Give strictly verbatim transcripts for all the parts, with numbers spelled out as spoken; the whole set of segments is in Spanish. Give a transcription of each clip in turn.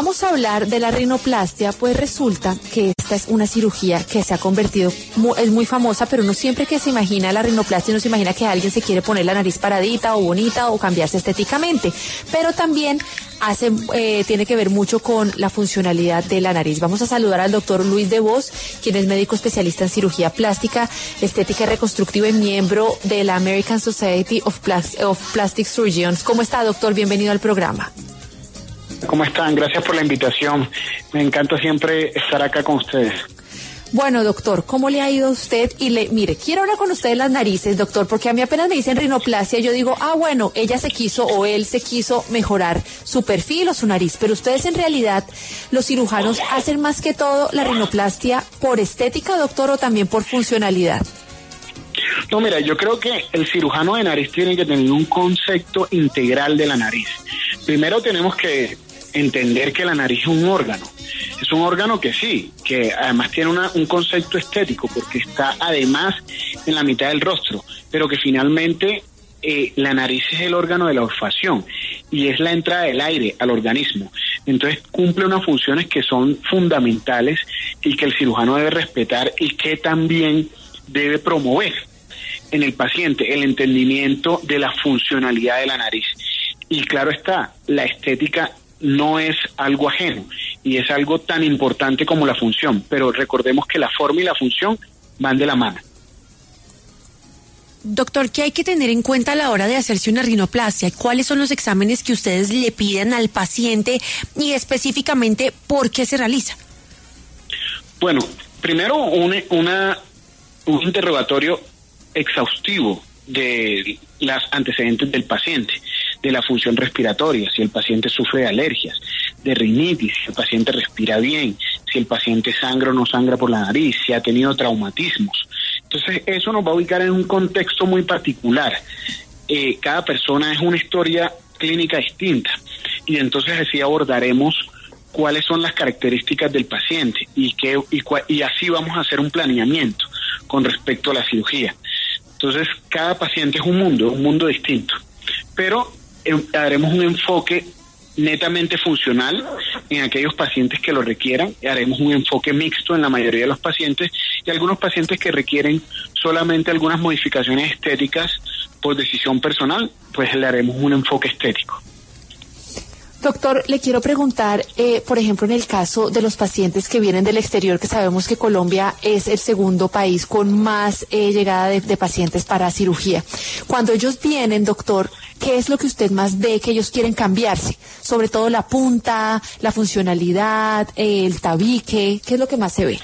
vamos a hablar de la rinoplastia, pues resulta que esta es una cirugía que se ha convertido, muy, es muy famosa, pero no siempre que se imagina la rinoplastia, no se imagina que alguien se quiere poner la nariz paradita o bonita o cambiarse estéticamente, pero también hace, eh, tiene que ver mucho con la funcionalidad de la nariz. Vamos a saludar al doctor Luis de Vos, quien es médico especialista en cirugía plástica, estética y reconstructiva y miembro de la American Society of, Plas- of Plastic Surgeons. ¿Cómo está, doctor? Bienvenido al programa. ¿Cómo están? Gracias por la invitación. Me encanta siempre estar acá con ustedes. Bueno, doctor, ¿cómo le ha ido a usted? Y le, mire, quiero hablar con usted de las narices, doctor, porque a mí apenas me dicen rinoplastia, yo digo, ah, bueno, ella se quiso o él se quiso mejorar su perfil o su nariz, pero ustedes en realidad, los cirujanos, hacen más que todo la rinoplastia por estética, doctor, o también por funcionalidad. No, mira, yo creo que el cirujano de nariz tiene que tener un concepto integral de la nariz. Primero tenemos que entender que la nariz es un órgano. Es un órgano que sí, que además tiene una, un concepto estético porque está además en la mitad del rostro, pero que finalmente eh, la nariz es el órgano de la olfacción y es la entrada del aire al organismo. Entonces cumple unas funciones que son fundamentales y que el cirujano debe respetar y que también debe promover en el paciente el entendimiento de la funcionalidad de la nariz. Y claro está, la estética no es algo ajeno y es algo tan importante como la función, pero recordemos que la forma y la función van de la mano. Doctor, ¿qué hay que tener en cuenta a la hora de hacerse una rinoplastia? ¿Cuáles son los exámenes que ustedes le piden al paciente y específicamente por qué se realiza? Bueno, primero un, una, un interrogatorio exhaustivo de las antecedentes del paciente, de la función respiratoria, si el paciente sufre de alergias, de rinitis, si el paciente respira bien, si el paciente sangra o no sangra por la nariz, si ha tenido traumatismos. Entonces eso nos va a ubicar en un contexto muy particular. Eh, cada persona es una historia clínica distinta y entonces así abordaremos cuáles son las características del paciente y, qué, y, cua, y así vamos a hacer un planeamiento con respecto a la cirugía. Entonces cada paciente es un mundo, un mundo distinto, pero eh, haremos un enfoque netamente funcional en aquellos pacientes que lo requieran, y haremos un enfoque mixto en la mayoría de los pacientes y algunos pacientes que requieren solamente algunas modificaciones estéticas por decisión personal, pues le haremos un enfoque estético. Doctor, le quiero preguntar, eh, por ejemplo, en el caso de los pacientes que vienen del exterior, que sabemos que Colombia es el segundo país con más eh, llegada de, de pacientes para cirugía. Cuando ellos vienen, doctor, ¿qué es lo que usted más ve que ellos quieren cambiarse? Sobre todo la punta, la funcionalidad, eh, el tabique, ¿qué es lo que más se ve?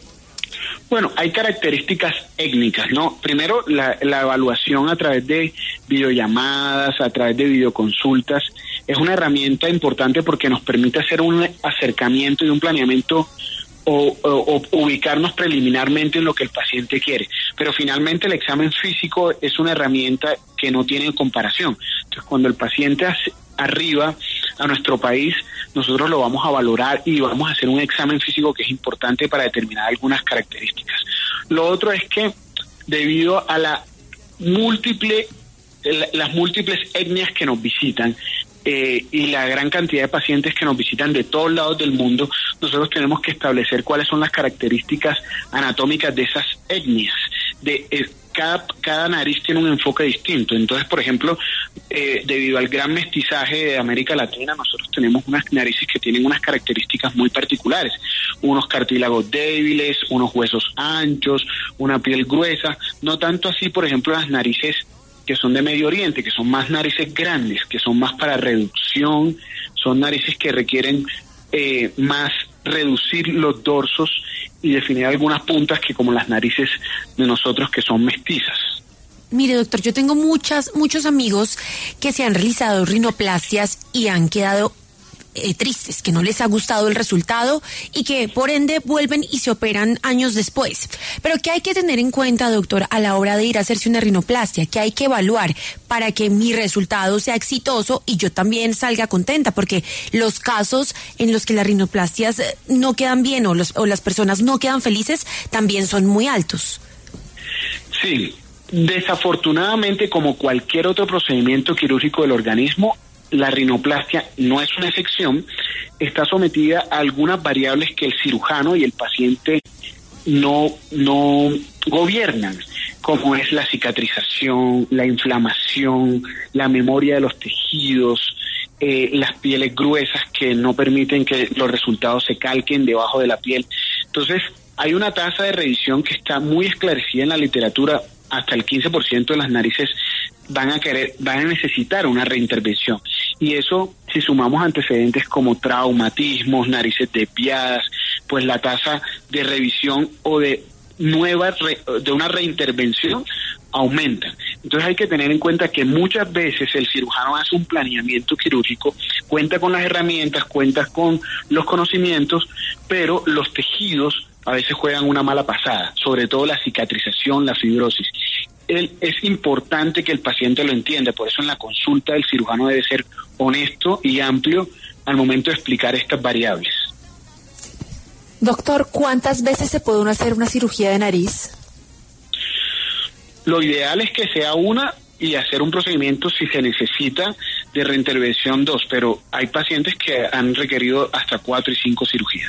Bueno, hay características étnicas, ¿no? Primero, la, la evaluación a través de videollamadas, a través de videoconsultas, es una herramienta importante porque nos permite hacer un acercamiento y un planeamiento o, o, o ubicarnos preliminarmente en lo que el paciente quiere. Pero finalmente el examen físico es una herramienta que no tiene comparación. Entonces, cuando el paciente hace, arriba a nuestro país, nosotros lo vamos a valorar y vamos a hacer un examen físico que es importante para determinar algunas características. Lo otro es que debido a la múltiple, la, las múltiples etnias que nos visitan, Eh, y la gran cantidad de pacientes que nos visitan de todos lados del mundo, nosotros tenemos que establecer cuáles son las características anatómicas de esas etnias. De eh, cada, cada nariz tiene un enfoque distinto. Entonces, por ejemplo, eh, debido al gran mestizaje de América Latina, nosotros tenemos unas narices que tienen unas características muy particulares. Unos cartílagos débiles, unos huesos anchos, una piel gruesa. No tanto así, por ejemplo, las narices que son de Medio Oriente, que son más narices grandes, que son más para reducción, son narices que requieren eh, más reducir los dorsos y definir algunas puntas que como las narices de nosotros que son mestizas. Mire, doctor, yo tengo muchas, muchos amigos que se han realizado rinoplastias y han quedado Eh, tristes, que no les ha gustado el resultado y que por ende vuelven y se operan años después. Pero ¿qué hay que tener en cuenta, doctor, a la hora de ir a hacerse una rinoplastia? ¿Qué hay que evaluar para que mi resultado sea exitoso y yo también salga contenta? Porque los casos en los que las rinoplastias no quedan bien o, los, o las personas no quedan felices también son muy altos. Sí, desafortunadamente, como cualquier otro procedimiento quirúrgico del organismo, la rinoplastia no es una excepción, está sometida a algunas variables que el cirujano y el paciente no, no gobiernan, como es la cicatrización, la inflamación, la memoria de los tejidos, eh, las pieles gruesas que no permiten que los resultados se calquen debajo de la piel. Entonces, hay una tasa de revisión que está muy esclarecida en la literatura. Hasta el quince por ciento de las narices van a querer, van a necesitar una reintervención. Y eso, si sumamos antecedentes como traumatismos, narices desviadas, pues la tasa de revisión o de nueva re, de una reintervención aumenta. Entonces hay que tener en cuenta que muchas veces el cirujano hace un planeamiento quirúrgico, cuenta con las herramientas, cuenta con los conocimientos, pero los tejidos a veces juegan una mala pasada, sobre todo la cicatrización, la fibrosis. El, es importante que el paciente lo entienda, por eso en la consulta el cirujano debe ser honesto y amplio al momento de explicar estas variables. Doctor, ¿cuántas veces se puede uno hacer una cirugía de nariz? Lo ideal es que sea una y hacer un procedimiento si se necesita de reintervención dos, pero hay pacientes que han requerido hasta cuatro y cinco cirugías.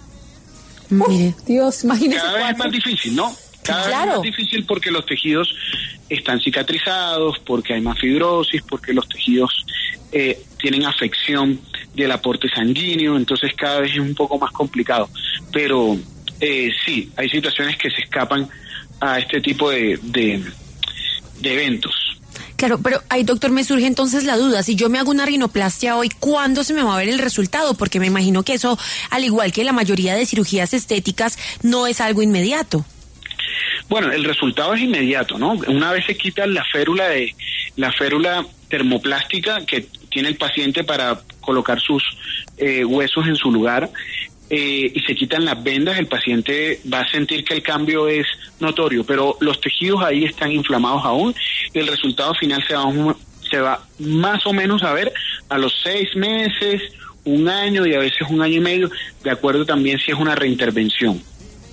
Mire, Dios, imagínese. Cada vez es más difícil, ¿no? Cada claro. vez es más difícil porque los tejidos están cicatrizados, porque hay más fibrosis, porque los tejidos eh, tienen afección del aporte sanguíneo, entonces cada vez es un poco más complicado. Pero eh, sí, hay situaciones que se escapan a este tipo de, de, de eventos. Claro, pero ahí, doctor, me surge entonces la duda, si yo me hago una rinoplastia hoy, ¿cuándo se me va a ver el resultado? Porque me imagino que eso, al igual que la mayoría de cirugías estéticas, no es algo inmediato. Bueno, el resultado es inmediato, ¿no? Una vez se quita la férula de la férula termoplástica que tiene el paciente para colocar sus eh, huesos en su lugar, eh, y se quitan las vendas, el paciente va a sentir que el cambio es notorio, pero los tejidos ahí están inflamados aún y el resultado final se va, se va más o menos a ver a los seis meses, un año y a veces un año y medio, de acuerdo también si es una reintervención.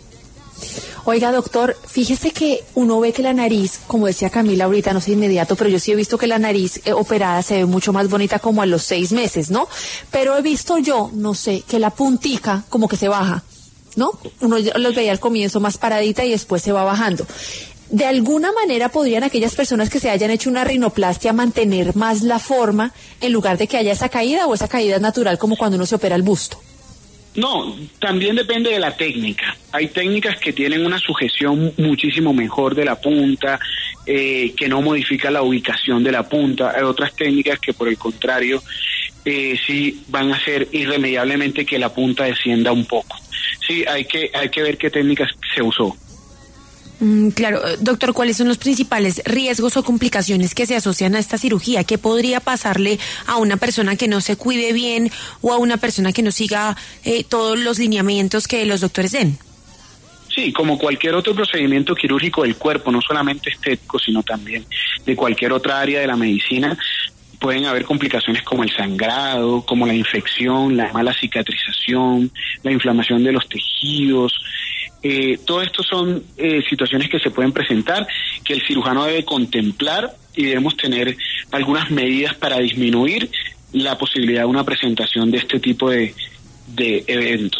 Oiga, doctor, fíjese que uno ve que la nariz, como decía Camila ahorita, no sé inmediato, pero yo sí he visto que la nariz eh, operada se ve mucho más bonita como a los seis meses, ¿no? Pero he visto yo, no sé, que la puntica como que se baja, ¿no? Uno los veía al comienzo más paradita y después se va bajando. ¿De alguna manera podrían aquellas personas que se hayan hecho una rinoplastia mantener más la forma en lugar de que haya esa caída, o esa caída es natural como cuando uno se opera el busto? No, también depende de la técnica. Hay técnicas que tienen una sujeción muchísimo mejor de la punta, eh, que no modifica la ubicación de la punta. Hay otras técnicas que, por el contrario, eh, sí van a hacer irremediablemente que la punta descienda un poco. Sí, hay que hay que ver qué técnicas se usó. Mm, claro, doctor, ¿cuáles son los principales riesgos o complicaciones que se asocian a esta cirugía? ¿Qué podría pasarle a una persona que no se cuide bien o a una persona que no siga eh, todos los lineamientos que los doctores den? Sí, como cualquier otro procedimiento quirúrgico del cuerpo, no solamente estético, sino también de cualquier otra área de la medicina, pueden haber complicaciones como el sangrado, como la infección, la mala cicatrización, la inflamación de los tejidos. Eh, todo esto son eh, situaciones que se pueden presentar, que el cirujano debe contemplar y debemos tener algunas medidas para disminuir la posibilidad de una presentación de este tipo de, de eventos.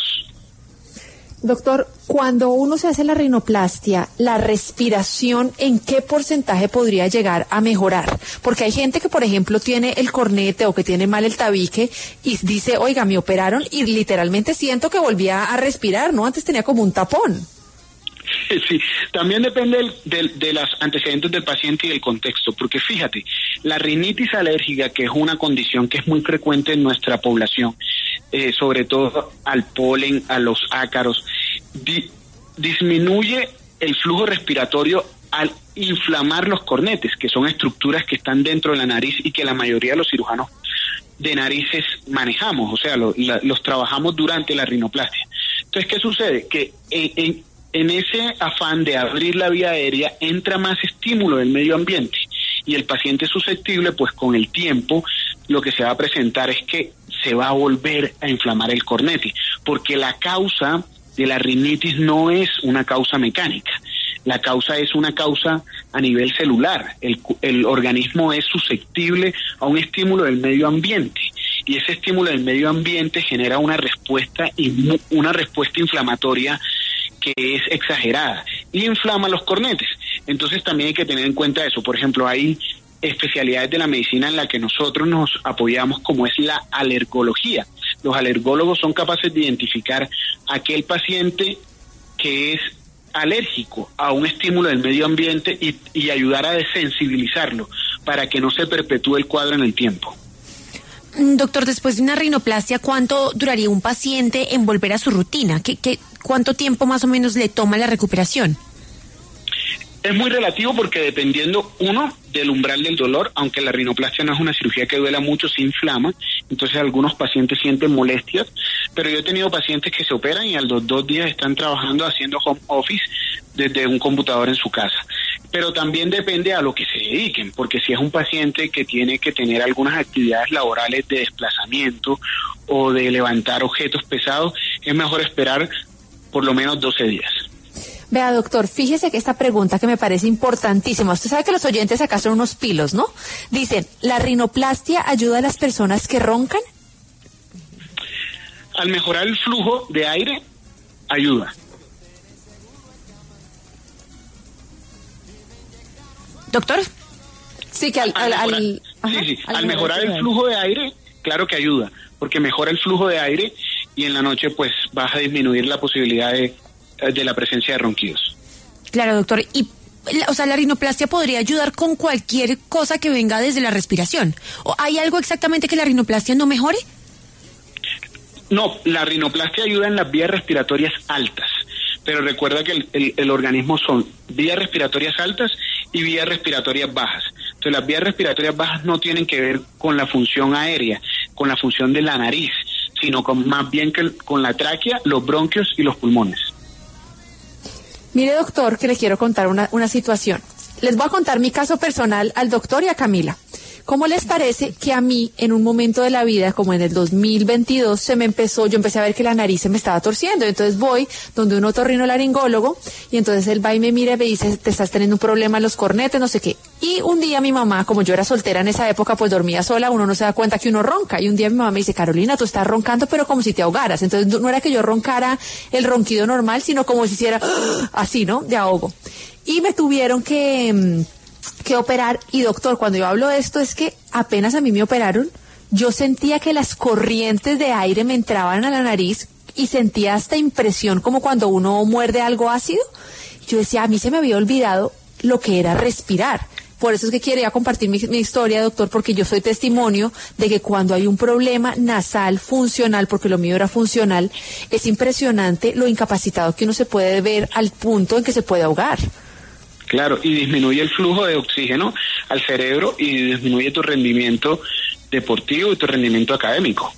Doctor, cuando uno se hace la rinoplastia, la respiración, ¿en qué porcentaje podría llegar a mejorar? Porque hay gente que, por ejemplo, tiene el cornete o que tiene mal el tabique y dice, oiga, me operaron y literalmente siento que volvía a respirar, ¿no? Antes tenía como un tapón. Sí, también depende del, del, de los antecedentes del paciente y del contexto, porque fíjate, la rinitis alérgica, que es una condición que es muy frecuente en nuestra población, eh, sobre todo al polen, a los ácaros, di, disminuye el flujo respiratorio al inflamar los cornetes, que son estructuras que están dentro de la nariz y que la mayoría de los cirujanos de narices manejamos, o sea, lo, la, los trabajamos durante la rinoplastia. Entonces, ¿qué sucede? Que en, en En ese afán de abrir la vía aérea entra más estímulo del medio ambiente y el paciente susceptible, pues con el tiempo lo que se va a presentar es que se va a volver a inflamar el cornete, porque la causa de la rinitis no es una causa mecánica. La causa es una causa a nivel celular. El, el organismo es susceptible a un estímulo del medio ambiente y ese estímulo del medio ambiente genera una respuesta, una respuesta inflamatoria que es exagerada y inflama los cornetes. Entonces también hay que tener en cuenta eso. Por ejemplo, hay especialidades de la medicina en la que nosotros nos apoyamos, como es la alergología. Los alergólogos son capaces de identificar aquel paciente que es alérgico a un estímulo del medio ambiente y, y ayudar a desensibilizarlo para que no se perpetúe el cuadro en el tiempo. Doctor, después de una rinoplastia, ¿cuánto duraría un paciente en volver a su rutina? ¿Qué, qué, ¿Cuánto tiempo más o menos le toma la recuperación? Es muy relativo porque dependiendo, uno, del umbral del dolor, aunque la rinoplastia no es una cirugía que duela mucho, se inflama, entonces algunos pacientes sienten molestias, pero yo he tenido pacientes que se operan y a los dos días están trabajando haciendo home office desde un computador en su casa. Pero también depende a lo que se dediquen, porque si es un paciente que tiene que tener algunas actividades laborales de desplazamiento o de levantar objetos pesados, es mejor esperar por lo menos doce días. Vea, doctor, fíjese que esta pregunta que me parece importantísima. Usted sabe que los oyentes acá son unos pilos, ¿no? Dicen, ¿la rinoplastia ayuda a las personas que roncan? Al mejorar el flujo de aire, ayuda. ¿Doctor? Sí, que al... al, al, al ajá, sí, sí. Al, al mejorar el flujo de aire, claro que ayuda, porque mejora el flujo de aire y en la noche pues vas a disminuir la posibilidad de... de la presencia de ronquidos. Claro, doctor. Y, o sea, la rinoplastia podría ayudar con cualquier cosa que venga desde la respiración. ¿O hay algo exactamente que la rinoplastia no mejore? No, la rinoplastia ayuda en las vías respiratorias altas, pero recuerda que el, el, el organismo son vías respiratorias altas y vías respiratorias bajas. Entonces, las vías respiratorias bajas no tienen que ver con la función aérea, con la función de la nariz, sino con más bien que con la tráquea, los bronquios y los pulmones. Mire, doctor, que le quiero contar una, una situación. Les voy a contar mi caso personal al doctor y a Camila. ¿Cómo les parece que a mí, en un momento de la vida, como en el dos mil veintidós, se me empezó, yo empecé a ver que la nariz se me estaba torciendo? Entonces voy donde un otorrinolaringólogo y entonces él va y me mira y me dice, te estás teniendo un problema en los cornetes, no sé qué. Y un día mi mamá, como yo era soltera en esa época, pues dormía sola, uno no se da cuenta que uno ronca. Y un día mi mamá me dice, Carolina, tú estás roncando, pero como si te ahogaras. Entonces no era que yo roncara el ronquido normal, sino como si hiciera así, ¿no? De ahogo. Y me tuvieron que... que operar, y doctor, cuando yo hablo de esto es que apenas a mí me operaron, yo sentía que las corrientes de aire me entraban a la nariz y sentía esta impresión como cuando uno muerde algo ácido. Yo decía, a mí se me había olvidado lo que era respirar. Por eso es que quería compartir mi, mi historia, doctor, porque yo soy testimonio de que cuando hay un problema nasal funcional, porque lo mío era funcional, es impresionante lo incapacitado que uno se puede ver al punto en que se puede ahogar. Claro, y disminuye el flujo de oxígeno al cerebro y disminuye tu rendimiento deportivo y tu rendimiento académico.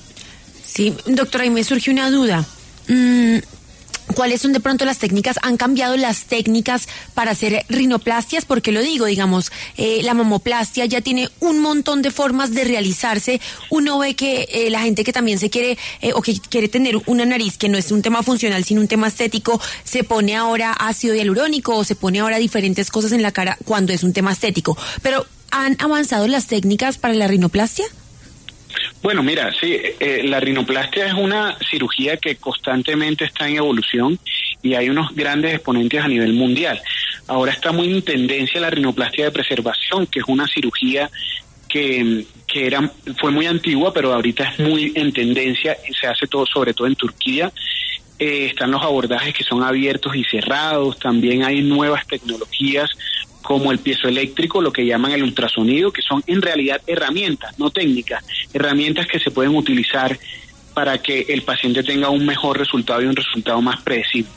Sí, doctora, y me surge una duda. Mm, ¿Cuáles son de pronto las técnicas? ¿Han cambiado las técnicas para hacer rinoplastias? Porque lo digo, digamos, eh, la mamoplastia ya tiene un montón de formas de realizarse. Uno ve que eh, la gente que también se quiere eh, o que quiere tener una nariz que no es un tema funcional sino un tema estético, se pone ahora ácido hialurónico o se pone ahora diferentes cosas en la cara cuando es un tema estético. Pero ¿han avanzado las técnicas para la rinoplastia? Bueno, mira, sí, eh, la rinoplastia es una cirugía que constantemente está en evolución y hay unos grandes exponentes a nivel mundial. Ahora está muy en tendencia la rinoplastia de preservación, que es una cirugía que, que era, fue muy antigua, pero ahorita es muy en tendencia y se hace todo, sobre todo en Turquía. Eh, están los abordajes que son abiertos y cerrados, también hay nuevas tecnologías como el piezoeléctrico, lo que llaman el ultrasonido, que son en realidad herramientas, no técnicas, herramientas que se pueden utilizar para que el paciente tenga un mejor resultado y un resultado más predecible.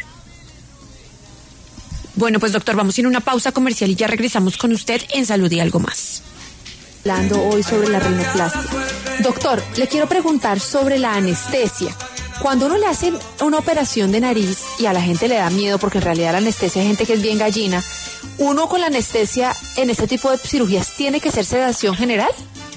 Bueno, pues doctor, vamos a ir a una pausa comercial y ya regresamos con usted en Salud y Algo Más. Hablando hoy sobre la rinoplastia. Doctor, le quiero preguntar sobre la anestesia. Cuando uno le hacen una operación de nariz y a la gente le da miedo, porque en realidad la anestesia hay gente que es bien gallina, ¿uno con la anestesia en este tipo de cirugías tiene que hacer sedación general?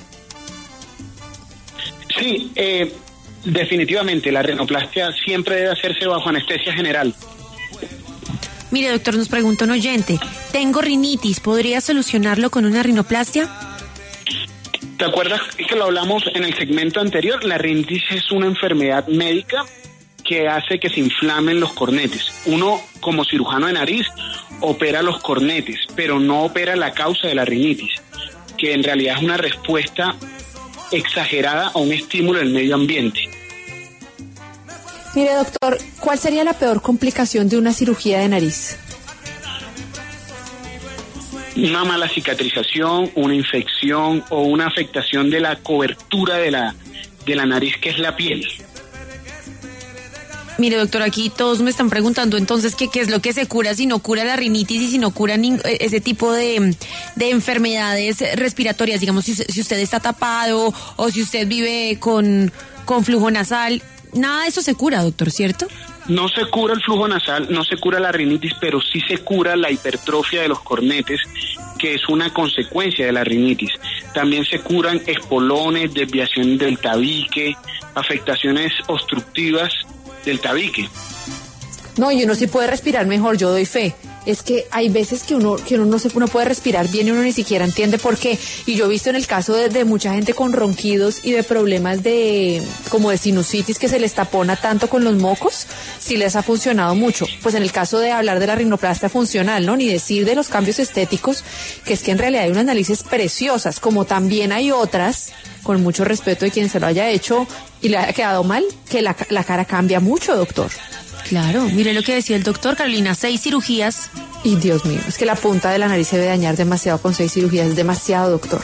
Sí, eh, definitivamente la rinoplastia siempre debe hacerse bajo anestesia general. Mire, doctor, nos pregunta un oyente, tengo rinitis, ¿podría solucionarlo con una rinoplastia? ¿Te acuerdas que lo hablamos en el segmento anterior? La rinitis es una enfermedad médica que hace que se inflamen los cornetes. Uno, como cirujano de nariz, opera los cornetes, pero no opera la causa de la rinitis, que en realidad es una respuesta exagerada a un estímulo del medio ambiente. Mire, doctor, ¿cuál sería la peor complicación de una cirugía de nariz? Una mala cicatrización, una infección o una afectación de la cobertura de la, de la nariz, que es la piel. Mire, doctor, aquí todos me están preguntando entonces que qué es lo que se cura si no cura la rinitis y si no cura ning- ese tipo de, de enfermedades respiratorias. Digamos, si, si usted está tapado o si usted vive con, con flujo nasal. Nada de eso se cura, doctor, ¿cierto? No se cura el flujo nasal, no se cura la rinitis, pero sí se cura la hipertrofia de los cornetes, que es una consecuencia de la rinitis. También se curan espolones, desviación del tabique, afectaciones obstructivas del tabique. No, y uno sí puede respirar mejor, yo doy fe. Es que hay veces que uno que uno no se uno puede respirar bien y uno ni siquiera entiende por qué. Y yo he visto en el caso de, de mucha gente con ronquidos y de problemas de como de sinusitis que se les tapona tanto con los mocos, sí les ha funcionado mucho. Pues en el caso de hablar de la rinoplastia funcional, ¿no? Ni decir de los cambios estéticos, que es que en realidad hay unas narices preciosas, como también hay otras, con mucho respeto de quien se lo haya hecho y le haya quedado mal, que la, la cara cambia mucho, doctor. Claro, mire lo que decía el doctor, Carolina, seis cirugías. Y Dios mío, es que la punta de la nariz se debe dañar demasiado con seis cirugías, es demasiado, doctor.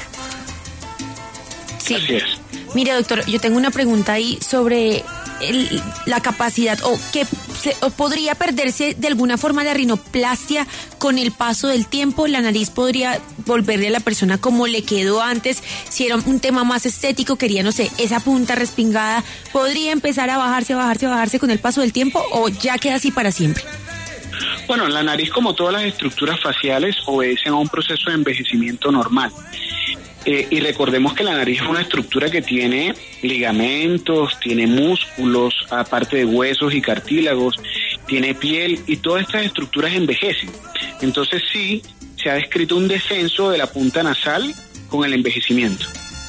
Sí. Así es. Mire, doctor, yo tengo una pregunta ahí sobre el, la capacidad, o que se, o podría perderse de alguna forma la rinoplastia con el paso del tiempo. La nariz podría volverle a la persona como le quedó antes. Si era un tema más estético, quería, no sé, esa punta respingada, ¿podría empezar a bajarse, a bajarse, a bajarse con el paso del tiempo o ya queda así para siempre? Bueno, la nariz, como todas las estructuras faciales, obedecen a un proceso de envejecimiento normal. Eh, y recordemos que la nariz es una estructura que tiene ligamentos, tiene músculos, aparte de huesos y cartílagos, tiene piel, y todas estas estructuras envejecen. Entonces sí, se ha descrito un descenso de la punta nasal con el envejecimiento.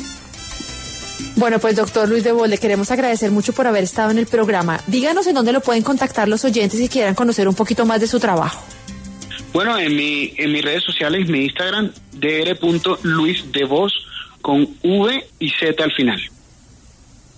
Bueno, pues doctor Luis Debol, le queremos agradecer mucho por haber estado en el programa. Díganos en dónde lo pueden contactar los oyentes si quieran conocer un poquito más de su trabajo. Bueno, en mi en mis redes sociales, mi Instagram, dr punto luis de voz con V y Z al final.